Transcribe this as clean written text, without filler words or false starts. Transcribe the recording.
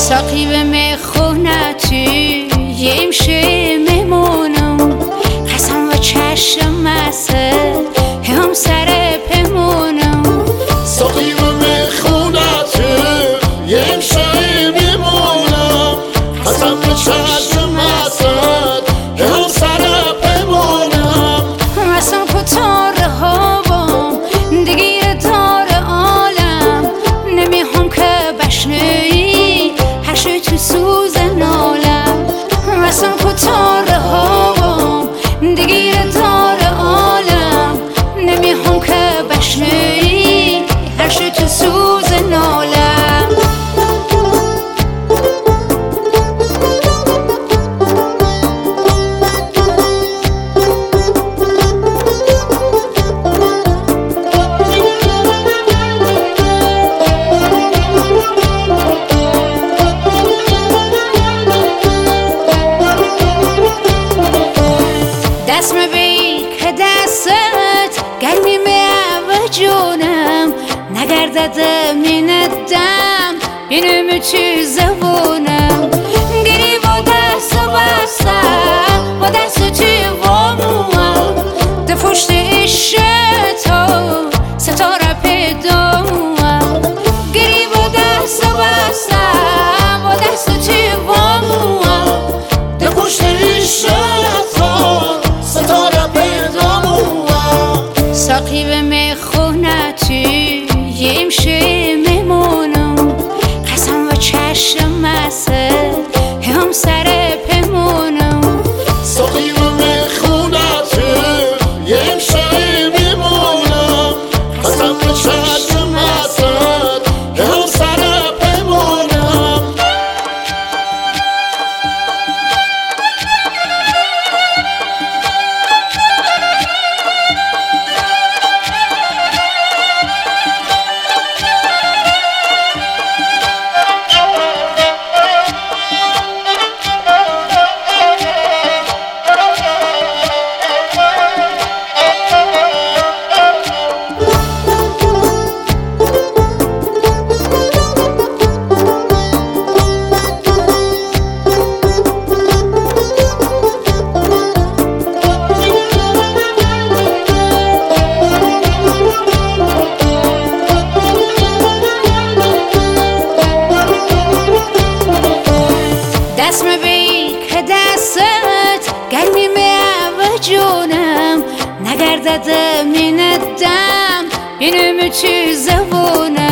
ساقی به میخونتی یمشه میمونم قسم و چشم مسه هم سر پمونم ساقی به میخونتی یمشه میمونم قسم و چشم مسه هم سر پمونم رسم کتار هوام دیگه دار عالم نمیخوام که بشنوی هرشی تو سوز نالم رسم کتار هوام دیگه دار عالم نمیخوام که بشنوی هرشی تو سوز نالم دست میبین که دستت گرمی و جونم نگردد میندم بینم چی زبونم گری با دست بستم با دست چی واموام دفشت عشقتا ستاره پیداموام گری با دست بستم با دست چی واموام دفشت عشقتا ستاره پیداموام ساقی به میخونتی یمشه میمونم قسم و چشم مسه هم سر پمونم ساقی به میخونتی یمشه میمونم قسم و چشم مسه هم سر پمونم دست میبین که دستت گرمی و جونم نگردد میندم بینم چی زبونم